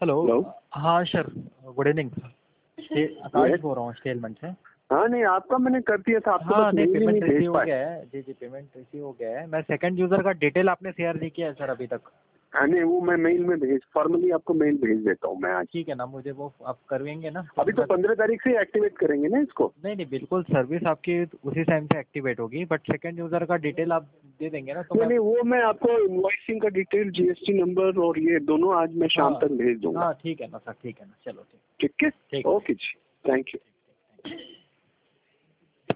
Hello. Hello. हाँ sir, good evening. Akash बोल रहा हूँ स्टेलमेंट से। हाँ नहीं, आपका मैंने कर दिया था, आपको हाँ बस नहीं, मेल ही नहीं पेमेंट भेज रिसीव हो पाए। गया है। जी जी, पेमेंट रिसीव हो गया है। मैं सेकंड यूज़र का डिटेल आपने शेयर नहीं किया है सर अभी तक। हाँ नहीं, वो मैं मेल में फॉर्मली आपको मेल भेज देता हूँ मैं आज। ठीक है ना, मुझे वो आप करवेंगे ना? अभी तो 15 तारीख से एक्टिवेट करेंगे ना इसको। नहीं नहीं, बिल्कुल सर्विस आपकी उसी टाइम से एक्टिवेट होगी, बट सेकंड यूज़र का डिटेल आप दे देंगे ना तो नहीं नहीं, वो मैं आपको इनवॉइसिंग का डिटेल, जीएसटी नंबर और ये दोनों आज मैं शाम तक भेज दूंगा। हाँ ठीक है ना सर, ठीक है ना, चलो ठीक। ठीक है, ठीक। ओके जी, थैंक यू।